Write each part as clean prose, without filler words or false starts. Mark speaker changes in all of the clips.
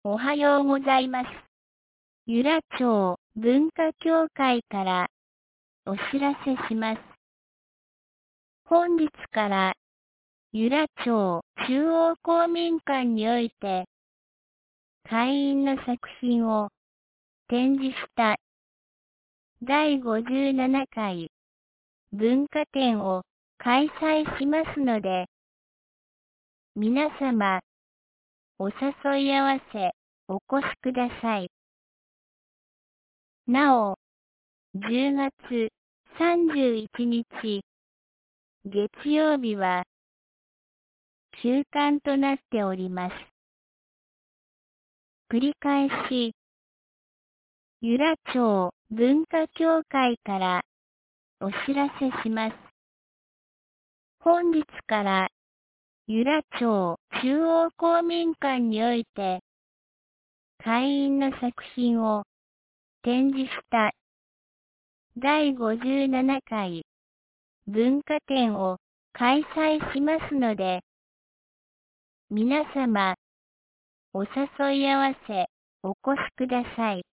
Speaker 1: おはようございます。由良町文化協会からお知らせします。本日から由良町中央公民館において会員の作品を展示した第57回文化展を開催しますので、皆様お誘い合わせお越しください。なお、10月31日月曜日は休館となっております。繰り返し、由良町文化協会からお知らせします。本日から由良町中央公民館において会員の作品を展示した第57回文化展を開催しますので、皆様お誘い合わせお越しください。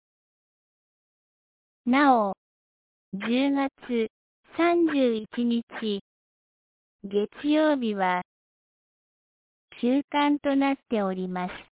Speaker 1: なお、10月31日月曜日は休館となっております。